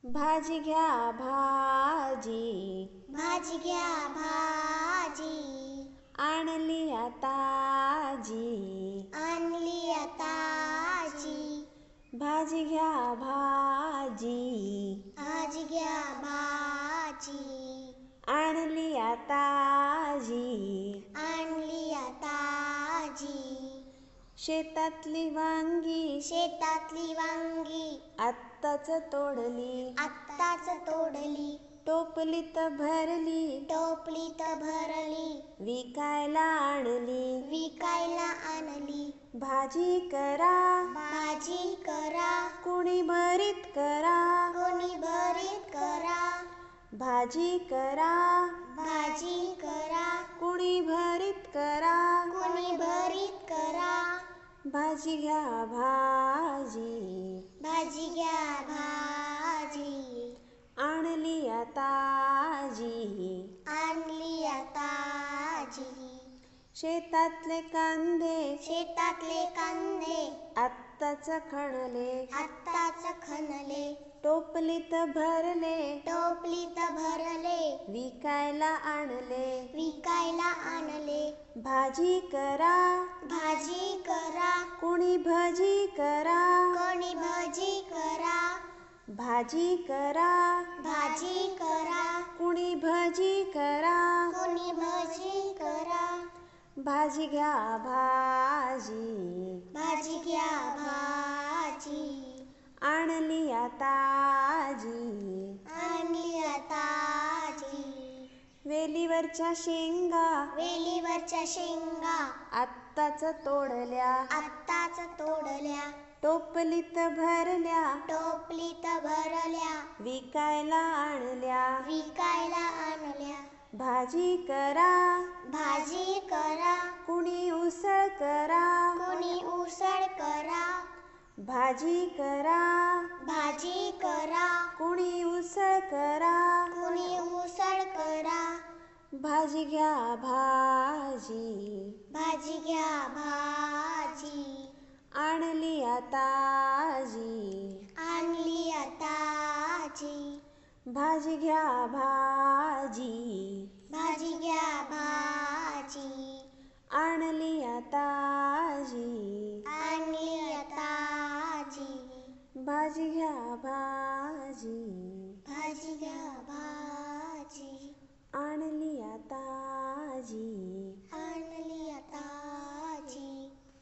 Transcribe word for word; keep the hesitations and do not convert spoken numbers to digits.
भाजी घ्या भाजी, भाजी घ्या भाजी, आणली ताजी, आणली ताजी. भाजी घ्या भाजी, भाजी घ्या भाजी, आणली ताजी, आणली ताजी. शेतातली वांगी, शेतातली वांगी, आत्ताच तोडली, आत्ताच तोडली. टोपलीत भरली, टोपलीत भरली, विकायला आणली, विकायला आणली. भाजी करा, भाजी करा, कुणी भरीत करा, कोणी भरीत करा. भाजी करा, भाजी करा, कुणी भरीत करा, कोणी भरीत करा. भाजी घ्या भाजी, भाजी घ्या भाजी, आणली ताजी, आणली ताजी. शेतातले कांदे, शेतातले कांदे, आत्ताच खणले, आत्ताच खणले. टोपलीत भरले, टोपलीत भरले, विकायला आणले. विकायला आणले. भाजी करा, भाजी करा, कुणी भजी करा, कोणी भजी करा. भाजी करा, भाजी करा, कुणी भजी करा, कोणी भजी करा. भाजी घ्या भाजी, भाजी घ्या भाजी, आणली ताजी, आणली ताजी. वेलीवरच्या शेंगा, वेलीवरच्या शेंगा, आत्ताच तोडल्या, आत्ताच तोडल्या. टोपलीत भरल्या, टोपलीत भरल्या, विकायला आणल्या. विकायला आणल्या. भाजी करा, भाजी करा, कुणी उसळ करा, कोणी उसळ करा. भाजी करा, भाजी करा, कुणी उसळ करा, कोणी उसळ करा. भाजी घ्या भाजी, भाजी घ्या भाजी, आणली ताजी, आणली ताजी. भाजी घ्या भाजी, भाजी घ्या भाजी, आणली ताजी, आणली ताजी. भाजी घ्या भाजी.